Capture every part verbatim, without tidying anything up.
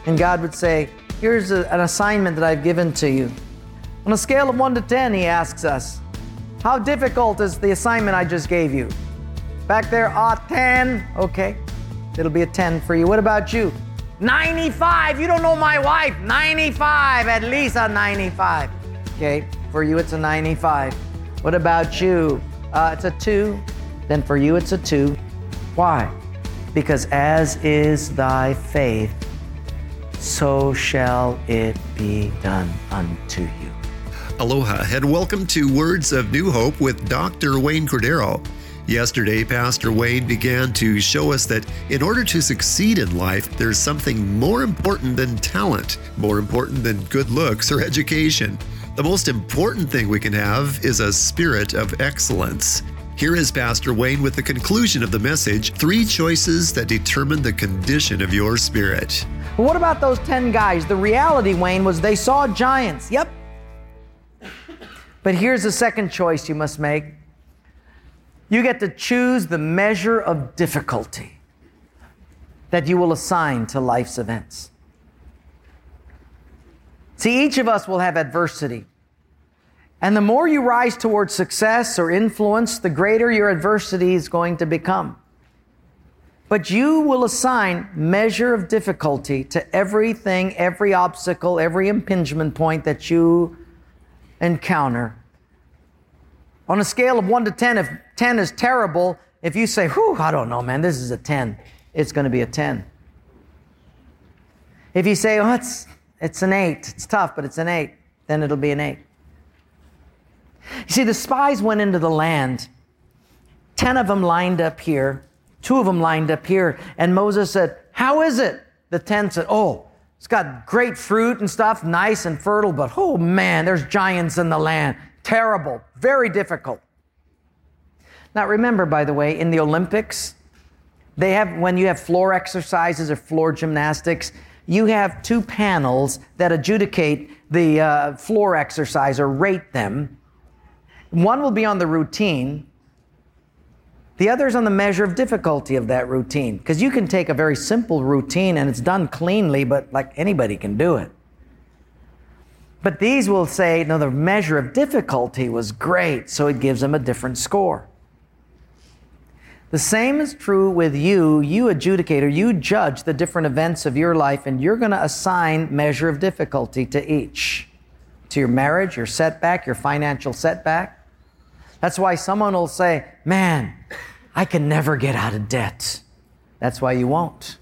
And God would say, here's a, an assignment that I've given to you. On a scale of one to ten, he asks us, how difficult is the assignment I just gave you? Back there, ah, ten. Okay, it'll be a ten for you. What about you? ninety-five. You don't know my wife. ninety-five, at least a ninety-five. Okay, for you it's a ninety-five. What about you? Uh, it's a two. Then for you it's a two. Why? Because as is thy faith, so shall it be done unto you. Aloha and welcome to Words of New Hope with Doctor Wayne Cordeiro. Yesterday, Pastor Wayne began to show us that in order to succeed in life, there's something more important than talent, more important than good looks or education. The most important thing we can have is a spirit of excellence. Here is Pastor Wayne with the conclusion of the message, Three Choices That Determine the Condition of Your Spirit. Well, what about those ten guys? The reality, Wayne, was they saw giants. Yep. But here's the second choice you must make. You get to choose the measure of difficulty that you will assign to life's events. See, each of us will have adversity. And the more you rise towards success or influence, the greater your adversity is going to become. But you will assign measure of difficulty to everything, every obstacle, every impingement point that you encounter. On a scale of one to ten, if ten is terrible, if you say, whew, I don't know, man, this is a ten, it's going to be a ten. If you say, oh, it's, it's an eight, it's tough, but it's an eight, then it'll be an eight. You see, the spies went into the land. Ten of them lined up here. Two of them lined up here. And Moses said, how is it? The ten said, oh, it's got great fruit and stuff, nice and fertile, but oh man, there's giants in the land. Terrible, very difficult. Now remember, by the way, in the Olympics, they have, when you have floor exercises or floor gymnastics, you have two panels that adjudicate the uh, floor exercise or rate them. One will be on the routine. The other is on the measure of difficulty of that routine. Because you can take a very simple routine and it's done cleanly, but like anybody can do it. But these will say, no, the measure of difficulty was great, so it gives them a different score. The same is true with you. You adjudicator, you judge the different events of your life, and you're going to assign measure of difficulty to each. To your marriage, your setback, your financial setback. That's why someone will say, man, I can never get out of debt. That's why you won't.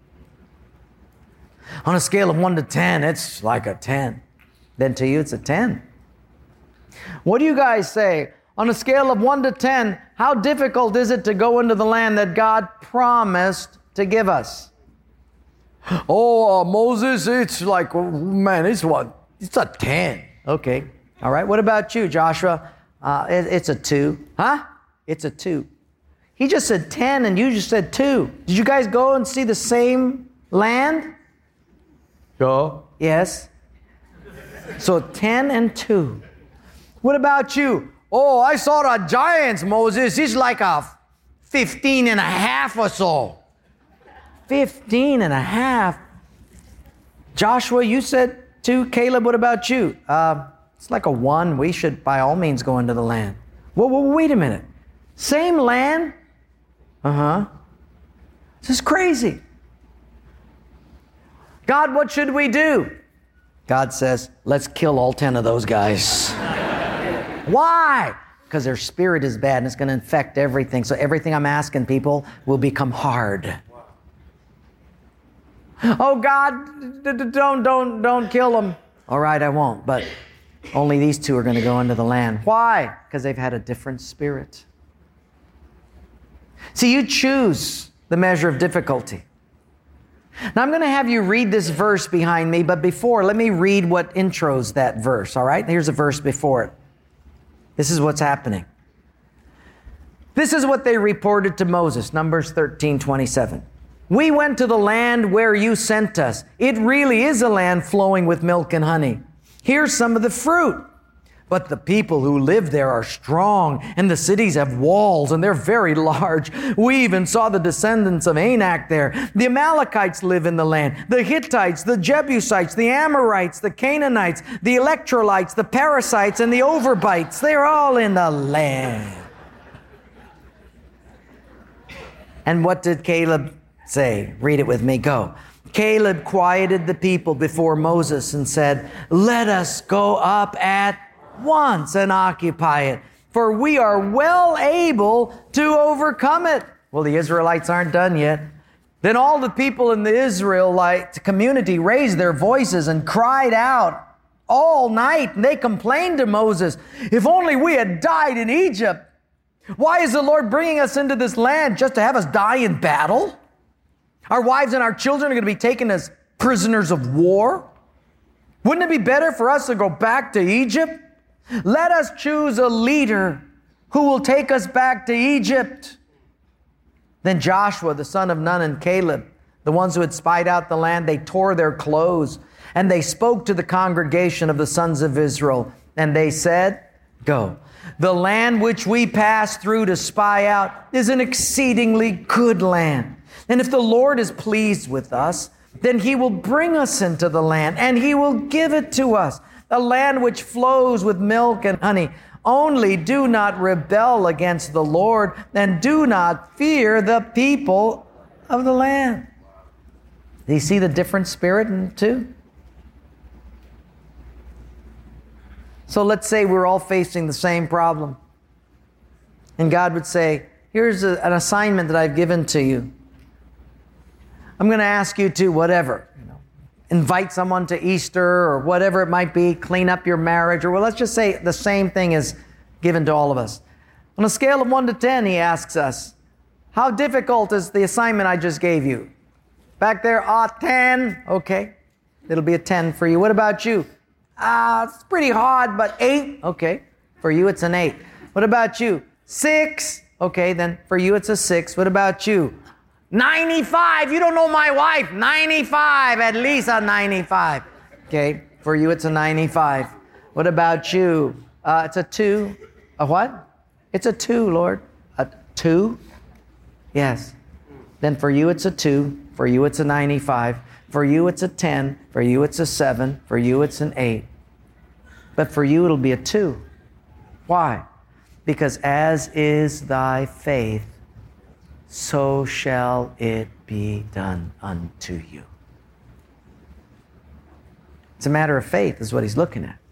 On a scale of one to ten, it's like a ten. Then to you, it's a ten. What do you guys say? On a scale of one to ten, how difficult is it to go into the land that God promised to give us? Oh, uh, Moses, it's like, man, it's what? It's a ten. Okay. All right. What about you, Joshua? Uh, it, it's a two. Huh? It's a two. He just said ten and you just said two. Did you guys go and see the same land? Sure. Yes. So ten and two. What about you? Oh, I saw the giants, Moses. He's like a fifteen and a half or so. fifteen and a half. Joshua, you said two. Caleb, what about you? Uh, it's like a one. We should by all means go into the land. Whoa, whoa, wait a minute. Same land? Uh-huh. This is crazy. God, what should we do? God says, let's kill all ten of those guys. Why? Because their spirit is bad and it's going to infect everything. So everything I'm asking people will become hard. Oh, God, d- d- don't, don't, don't kill them. All right, I won't. But only these two are going to go into the land. Why? Because they've had a different spirit. See, you choose the measure of difficulty. Now, I'm going to have you read this verse behind me, but before, let me read what intros that verse, all right? Here's a verse before it. This is what's happening. This is what they reported to Moses, Numbers thirteen twenty-seven. We went to the land where you sent us. It really is a land flowing with milk and honey. Here's some of the fruit. But the people who live there are strong, and the cities have walls, and they're very large. We even saw the descendants of Anak there. The Amalekites live in the land. The Hittites, the Jebusites, the Amorites, the Canaanites, the Electrolytes, the Parasites, and the Overbites. They're all in the land. And what did Caleb say? Read it with me. Go. Caleb quieted the people before Moses and said, "Let us go up at once and occupy it, for we are well able to overcome it." Well, the Israelites aren't done yet. Then all the people in the Israelite community raised their voices and cried out all night, and they complained to Moses, "If only we had died in Egypt. Why is the Lord bringing us into this land just to have us die in battle? Our wives and our children are going to be taken as prisoners of war. Wouldn't it be better for us to go back to Egypt? Let us choose a leader who will take us back to Egypt." Then Joshua, the son of Nun, and Caleb, the ones who had spied out the land, they tore their clothes, and they spoke to the congregation of the sons of Israel, and they said, "Go. The land which we passed through to spy out is an exceedingly good land. And if the Lord is pleased with us, then He will bring us into the land, and He will give it to us, a land which flows with milk and honey. Only do not rebel against the Lord, and do not fear the people of the land." Do you see the different spirit in the two? So let's say we're all facing the same problem. And God would say, "Here's a, an assignment that I've given to you. I'm going to ask you to whatever, you know, invite someone to Easter or whatever it might be, clean up your marriage, or well, let's just say the same thing is given to all of us. On a scale of one to ten, He asks us, how difficult is the assignment I just gave you? Back there, ah, ten. Okay, it'll be a ten for you. What about you? Ah, it's pretty hard, but eight. Okay, for you it's an eight. What about you? Six. Okay, then for you it's a six. What about you? ninety-five. You don't know my wife. ninety-five. At least a ninety-five. Okay. For you, it's a ninety-five. What about you? Uh, it's a two. A what? It's a two, Lord. A two? Yes. Then for you, it's a two. For you, it's a ninety-five. For you, it's a ten. For you, it's a seven. For you, it's an eight. But for you, it'll be a two. Why? Because as is thy faith, so shall it be done unto you. It's a matter of faith is what He's looking at.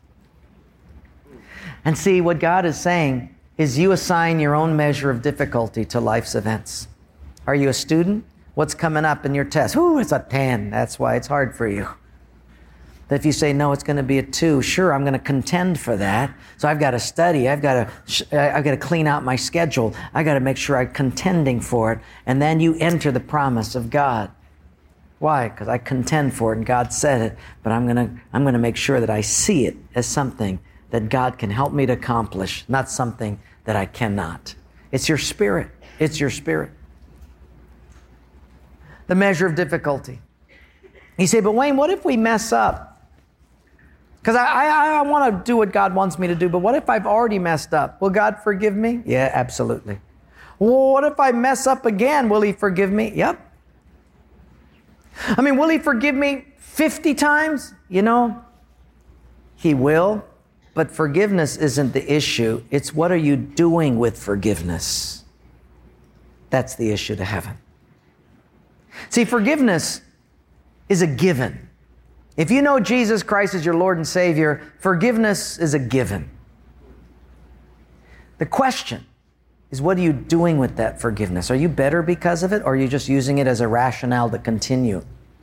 And see, what God is saying is you assign your own measure of difficulty to life's events. Are you a student? What's coming up in your test? Ooh, it's a ten. That's why it's hard for you. If you say, no, it's going to be a two, sure, I'm going to contend for that. So I've got to study. I've got to, I've got to clean out my schedule. I've got to make sure I'm contending for it. And then you enter the promise of God. Why? Because I contend for it and God said it. But I'm going to, I'm going to make sure that I see it as something that God can help me to accomplish, not something that I cannot. It's your spirit. It's your spirit. The measure of difficulty. You say, but Wayne, what if we mess up? Because I, I, I want to do what God wants me to do, but what if I've already messed up? Will God forgive me? Yeah, absolutely. Well, what if I mess up again? Will He forgive me? Yep. I mean, will He forgive me fifty times? You know, He will, but forgiveness isn't the issue. It's what are you doing with forgiveness? That's the issue to heaven. See, forgiveness is a given. If you know Jesus Christ as your Lord and Savior, forgiveness is a given. The question is, what are you doing with that forgiveness? Are you better because of it, or are you just using it as a rationale to continue?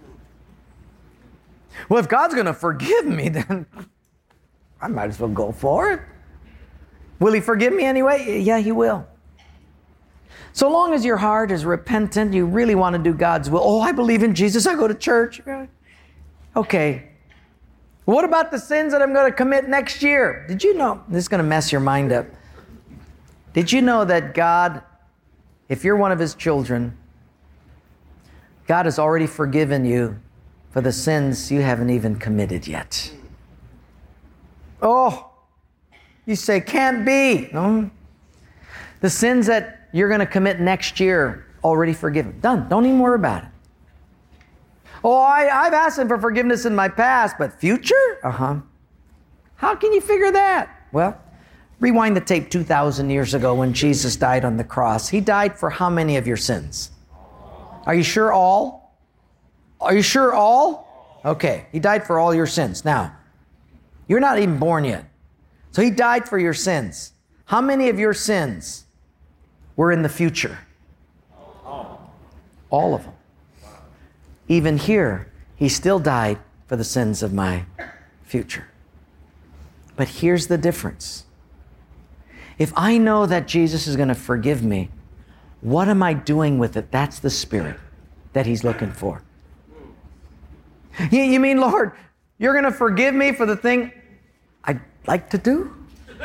Well, if God's going to forgive me, then I might as well go for it. Will He forgive me anyway? Yeah, He will. So long as your heart is repentant, you really want to do God's will. Oh, I believe in Jesus. I go to church. Okay. What about the sins that I'm going to commit next year? Did you know? This is going to mess your mind up. Did you know that God, if you're one of His children, God has already forgiven you for the sins you haven't even committed yet? Oh, You say, can't be. No. The sins that you're going to commit next year, already forgiven. Done. Don't even worry about it. Oh, I, I've asked him for forgiveness in my past, but future? Uh-huh. How can you figure that? Well, rewind the tape two thousand years ago when Jesus died on the cross. He died for how many of your sins? Are you sure all? Are you sure all? Okay, he died for all your sins. Now, you're not even born yet. So he died for your sins. How many of your sins were in the future? All of them. Even here, he still died for the sins of my future. But here's the difference. If I know that Jesus is going to forgive me, what am I doing with it? That's the spirit that he's looking for. You, you mean, Lord, you're going to forgive me for the thing I'd like to do?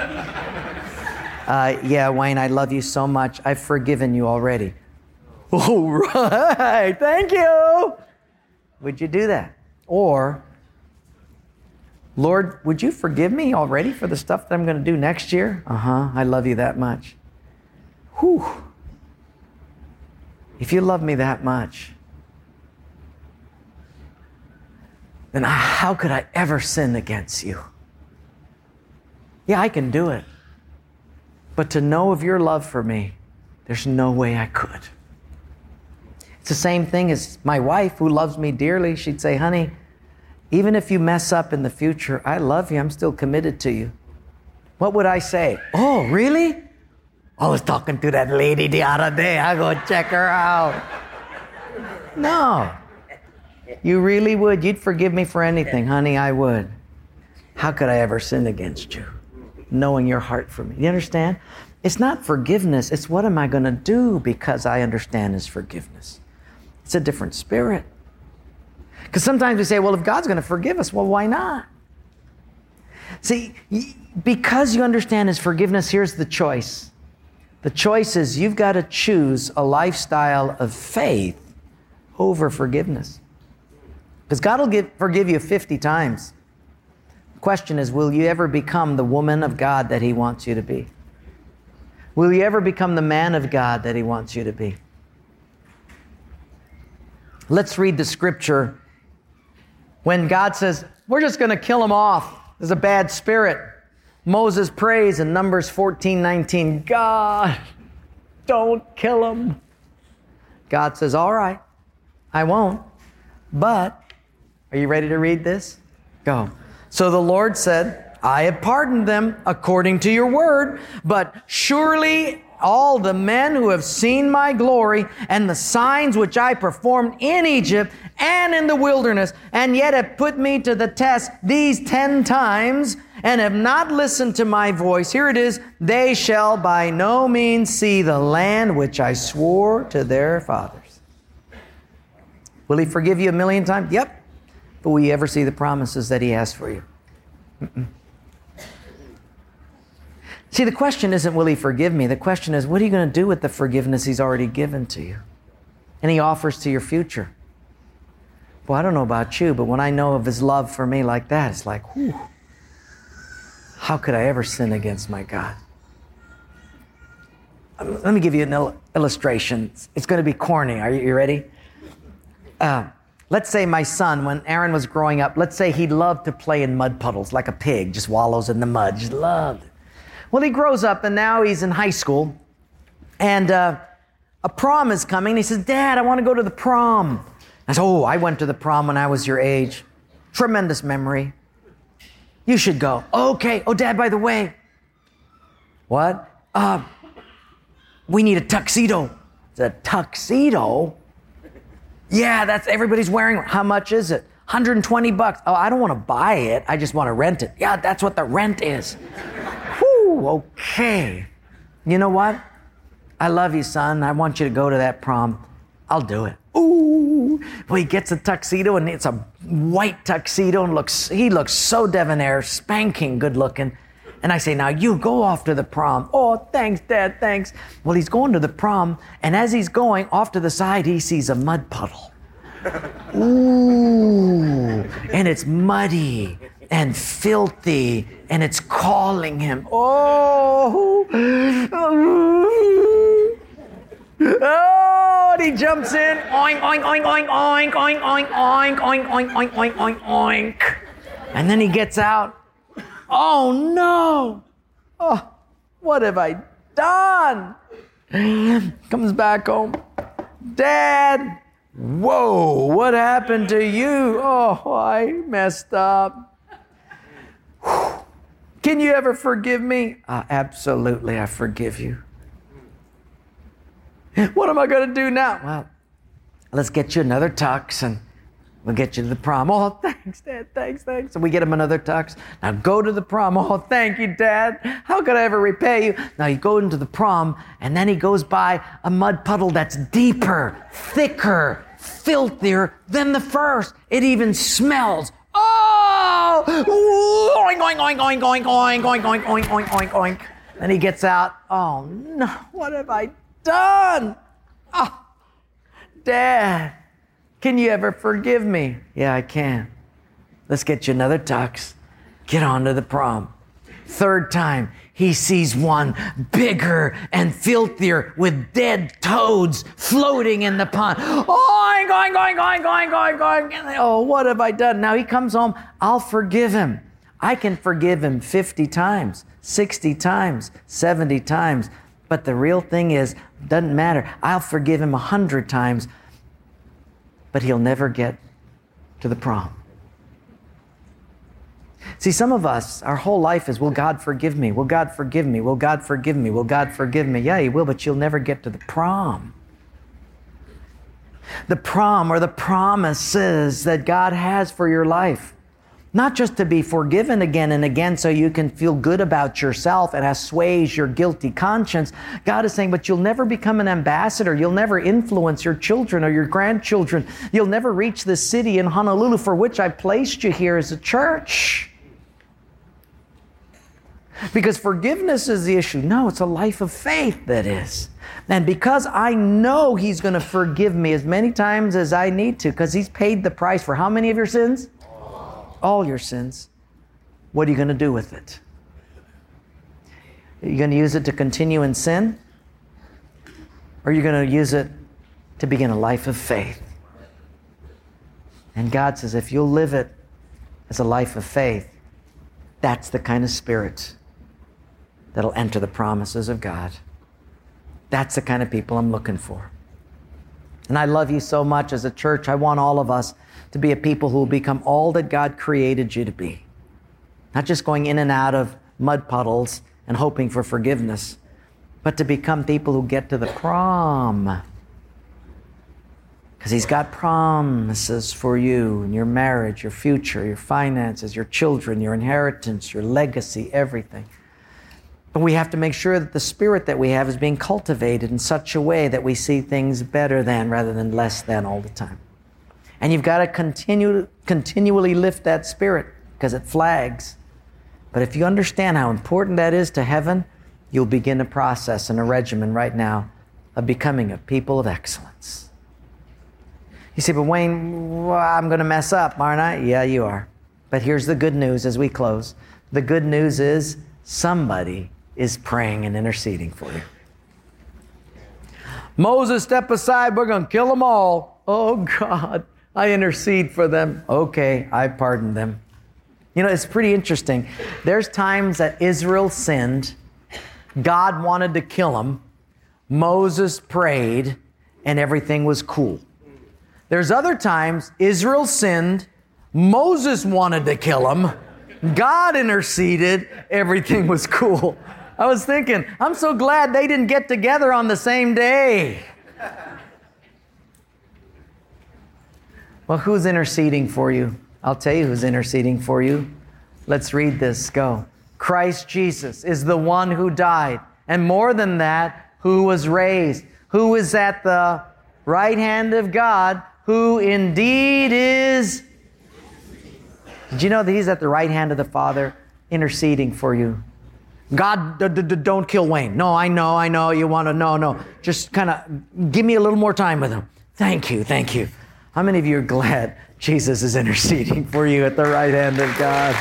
Uh, yeah, Wayne, I love you so much. I've forgiven you already. All right, thank you. Would you do that? Or, Lord, would you forgive me already for the stuff that I'm going to do next year? Uh-huh, I love you that much. Whew. If you love me that much, then how could I ever sin against you? Yeah, I can do it. But to know of your love for me, there's no way I could. It's the same thing as my wife who loves me dearly. She'd say, honey, even if you mess up in the future, I love you. I'm still committed to you. What would I say? Oh, really? I was talking to that lady the other day. I'll go check her out. No. You really would. You'd forgive me for anything. Honey, I would. How could I ever sin against you? Knowing your heart for me. You understand? It's not forgiveness. It's what am I going to do because I understand his forgiveness. It's a different spirit. Because sometimes we say, well, if God's going to forgive us, well, why not? See, because you understand his forgiveness, here's the choice. The choice is you've got to choose a lifestyle of faith over forgiveness. Because God will give, forgive you fifty times. The question is, will you ever become the woman of God that he wants you to be? Will you ever become the man of God that he wants you to be? Let's read the scripture when God says, we're just going to kill him off. There's a bad spirit. Moses prays in Numbers fourteen nineteen, God, don't kill him. God says, all right, I won't. But, are you ready to read this? Go. So the Lord said, I have pardoned them according to your word, but surely all the men who have seen my glory and the signs which I performed in Egypt and in the wilderness, and yet have put me to the test these ten times, and have not listened to my voice. Here it is, they shall by no means see the land which I swore to their fathers. Will he forgive you a million times? Yep. But will you ever see the promises that he has for you? Mm-mm. See, the question isn't, will he forgive me? The question is, what are you going to do with the forgiveness he's already given to you? And he offers to your future. Well, I don't know about you, but when I know of his love for me like that, it's like, whew, how could I ever sin against my God? Let me give you an il- illustration. It's going to be corny. Are you, you ready? Uh, let's say my son, when Aaron was growing up, let's say he loved to play in mud puddles like a pig, just wallows in the mud, just loved it. Well, he grows up and now he's in high school and uh, a prom is coming. He says, Dad, I want to go to the prom. I said, oh, I went to the prom when I was your age. Tremendous memory. You should go. Okay. Oh, Dad, by the way. What? Uh, we need a tuxedo. It's a tuxedo? Yeah, that's everybody's wearing. How much is it? one hundred twenty bucks. Oh, I don't want to buy it. I just want to rent it. Yeah, that's what the rent is. Whew, okay. You know what? I love you, son. I want you to go to that prom. I'll do it. Ooh. Well, he gets a tuxedo, and it's a white tuxedo, and looks he looks so debonair, spanking good looking. And I say, now you go off to the prom. Oh, thanks, Dad, thanks. Well, he's going to the prom, and as he's going off to the side, he sees a mud puddle. Ooh, and it's muddy. and filthy, and it's calling him. Oh, oh, and he jumps in. Oink, oink, oink, oink, oink, oink, oink, oink, oink, oink, oink, oink, oink, oink. And then he gets out. Oh no! Oh, what have I done? Comes back home. Dad, whoa, what happened to you? Oh, I messed up. Can you ever forgive me? Uh, absolutely, I forgive you. What am I going to do now? Well, let's get you another tux and we'll get you to the prom. Oh, thanks, Dad. Thanks, thanks. So we get him another tux. Now go to the prom. Oh, thank you, Dad. How could I ever repay you? Now you go into the prom, and then he goes by a mud puddle that's deeper, thicker, filthier than the first. It even smells. Oh! Oink, oink, oink, oink, oink, oink, oink, oink, oink, oink, oink, oink. Then he gets out. Oh, no. What have I done? Oh, Dad. Can you ever forgive me? Yeah, I can. Let's get you another tux. Get on to the prom. Third time, he sees one bigger and filthier with dead toads floating in the pond. Oink, oink, oink, oink, oink, oink, oink. Oh, what have I done? Now he comes home. I'll forgive him. I can forgive him fifty times, sixty times, seventy times. But the real thing is, doesn't matter. I'll forgive him one hundred times. But he'll never get to the prom. See, some of us, our whole life is, will God forgive me? Will God forgive me? Will God forgive me? Will God forgive me? Yeah, he will, but you'll never get to the prom. The prom, or the promises that God has for your life. Not just to be forgiven again and again so you can feel good about yourself and assuage your guilty conscience. God is saying, but you'll never become an ambassador. You'll never influence your children or your grandchildren. You'll never reach the city in Honolulu for which I placed you here as a church. Because forgiveness is the issue. No, it's a life of faith that is. And because I know He's going to forgive me as many times as I need to, because He's paid the price for how many of your sins? All your sins. What are you going to do with it? Are you going to use it to continue in sin? Or are you going to use it to begin a life of faith? And God says, if you'll live it as a life of faith, that's the kind of spirit that'll enter the promises of God. That's the kind of people I'm looking for. And I love you so much as a church. I want all of us to be a people who will become all that God created you to be. Not just going in and out of mud puddles and hoping for forgiveness, but to become people who get to the prom. Because He's got promises for you and your marriage, your future, your finances, your children, your inheritance, your legacy, everything. But we have to make sure that the spirit that we have is being cultivated in such a way that we see things better than rather than less than all the time. And you've got to continue, continually lift that spirit because it flags. But if you understand how important that is to heaven, you'll begin a process and a regimen right now of becoming a people of excellence. You say, but Wayne, well, I'm going to mess up, aren't I? Yeah, you are. But here's the good news as we close. The good news is somebody is praying and interceding for you. Moses, step aside. We're going to kill them all. Oh, God. I intercede for them. Okay, I pardon them. You know, it's pretty interesting. There's times that Israel sinned. God wanted to kill them. Moses prayed, and everything was cool. There's other times Israel sinned. Moses wanted to kill them. God interceded. Everything was cool. I was thinking, I'm so glad they didn't get together on the same day. Well, who's interceding for you? I'll tell you who's interceding for you. Let's read this. Go. Christ Jesus is the one who died, and more than that, who was raised, who is at the right hand of God, who indeed is... Did you know that He's at the right hand of the Father interceding for you? God, d- d- d- don't kill Wayne. No, I know, I know, you want to, no, no. Just kind of give me a little more time with him. Thank you, thank you. How many of you are glad Jesus is interceding for you at the right hand of God?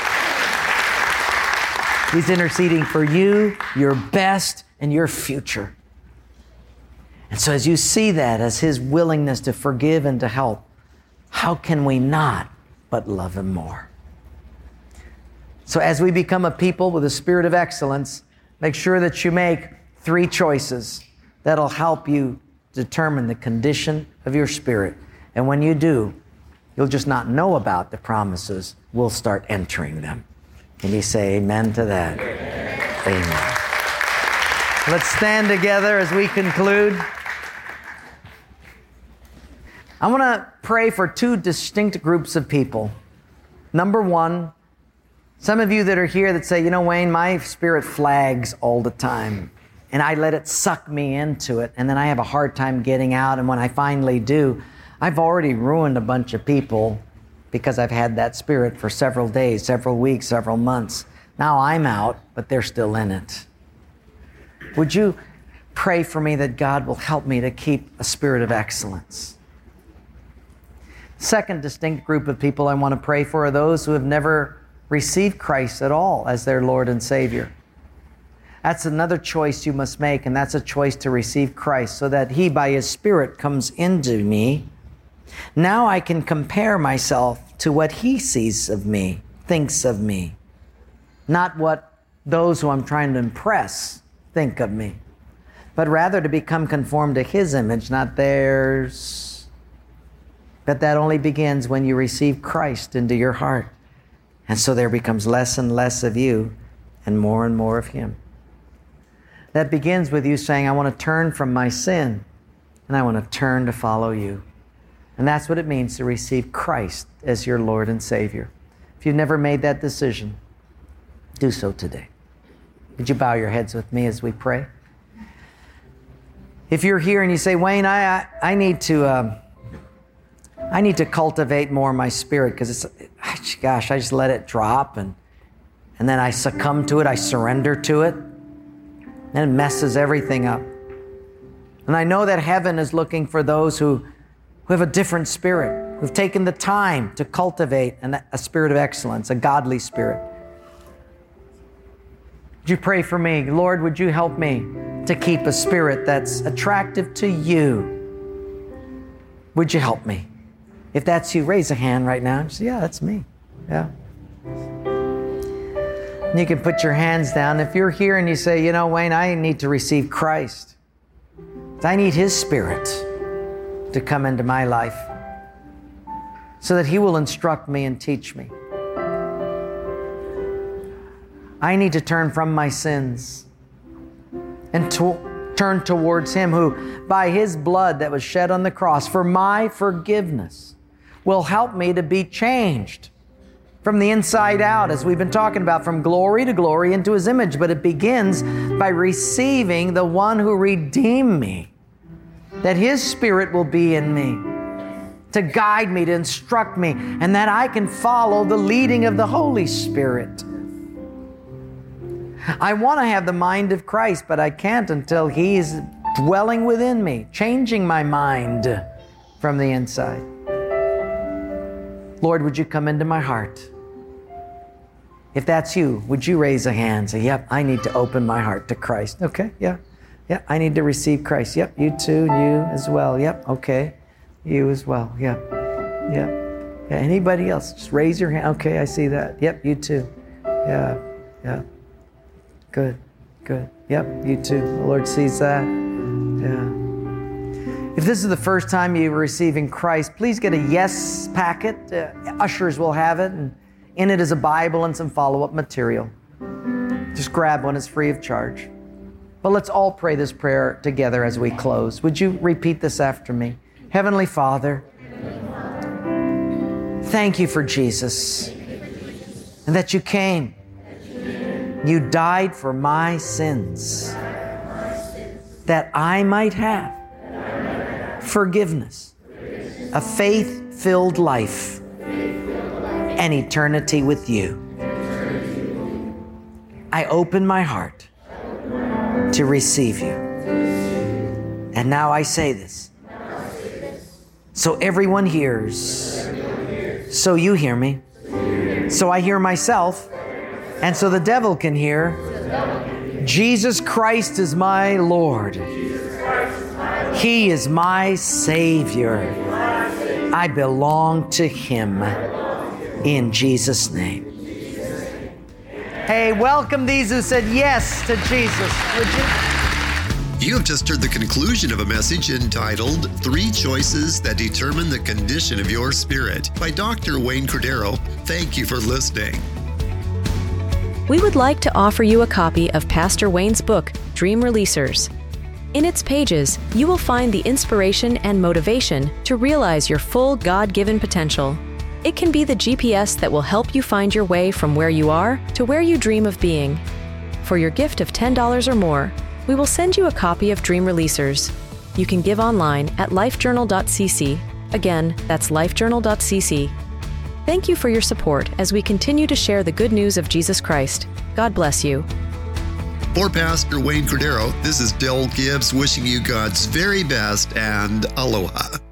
He's interceding for you, your best, and your future. And so as you see that as His willingness to forgive and to help, how can we not but love Him more? So as we become a people with a spirit of excellence, make sure that you make three choices that'll help you determine the condition of your spirit. And when you do, you'll just not know about the promises. We'll start entering them. Can you say amen to that? Amen. Amen. Let's stand together as we conclude. I want to pray for two distinct groups of people. Number one, some of you that are here that say, you know, Wayne, my spirit flags all the time, and I let it suck me into it, and then I have a hard time getting out, and when I finally do, I've already ruined a bunch of people because I've had that spirit for several days, several weeks, several months. Now I'm out, but they're still in it. Would you pray for me that God will help me to keep a spirit of excellence? Second distinct group of people I want to pray for are those who have never received Christ at all as their Lord and Savior. That's another choice you must make, and that's a choice to receive Christ so that He, by His Spirit, comes into me. Now I can compare myself to what He sees of me, thinks of me, not what those who I'm trying to impress think of me, but rather to become conformed to His image, not theirs. But that only begins when you receive Christ into your heart. And so there becomes less and less of you and more and more of Him. That begins with you saying, I want to turn from my sin and I want to turn to follow You. And that's what it means to receive Christ as your Lord and Savior. If you've never made that decision, do so today. Would you bow your heads with me as we pray? If you're here and you say, Wayne, I I, I need to um, I need to cultivate more my spirit because it's, gosh, I just let it drop and and then I succumb to it, I surrender to it, and it messes everything up. And I know that heaven is looking for those who who have a different spirit, who've taken the time to cultivate an, a spirit of excellence, a godly spirit. Would you pray for me? Lord, would You help me to keep a spirit that's attractive to You? Would You help me? If that's you, raise a hand right now. Say, yeah, that's me. Yeah. And you can put your hands down. If you're here and you say, you know, Wayne, I need to receive Christ. I need His Spirit to come into my life so that He will instruct me and teach me. I need to turn from my sins and to turn towards Him who, by His blood that was shed on the cross for my forgiveness, will help me to be changed from the inside out, as we've been talking about, from glory to glory into His image. But it begins by receiving the one who redeemed me, that His Spirit will be in me to guide me, to instruct me, and that I can follow the leading of the Holy Spirit. I want to have the mind of Christ, but I can't until He's dwelling within me, changing my mind from the inside. Lord, would You come into my heart? If that's you, would you raise a hand? Say, yep, I need to open my heart to Christ. Okay, yeah. Yeah, I need to receive Christ. Yep, you too, and you as well. Yep, okay. You as well. Yep, yep. Yeah, anybody else? Just raise your hand. Okay, I see that. Yep, you too. Yeah, yeah. Good, good. Yep, you too. The Lord sees that. Yeah. If this is the first time you're receiving Christ, please get a yes packet. Uh, ushers will have it, and in it is a Bible and some follow-up material. Just grab one, it's free of charge. But let's all pray this prayer together as we close. Would you repeat this after me? Heavenly Father, thank You for Jesus and that You came. You died for my sins that I might have forgiveness, a faith-filled life, and eternity with You. I open my heart to receive You. And now I say this. so everyone hears. So you hear me. So I hear myself. And so the devil can hear. Jesus Christ is my Lord. He is my Savior. I belong to Him. In Jesus' name. Hey, welcome these who said yes to Jesus. Would you? You have just heard the conclusion of a message entitled Three Choices That Determine the Condition of Your Spirit by Doctor Wayne Cordeiro. Thank you for listening. We would like to offer you a copy of Pastor Wayne's book, Dream Releasers. In its pages, you will find the inspiration and motivation to realize your full God-given potential. It can be the G P S that will help you find your way from where you are to where you dream of being. For your gift of ten dollars or more, we will send you a copy of Dream Releasers. You can give online at lifejournal dot c c. Again, that's lifejournal dot c c. Thank you for your support as we continue to share the good news of Jesus Christ. God bless you. For Pastor Wayne Cordeiro, this is Del Gibbs wishing you God's very best and aloha.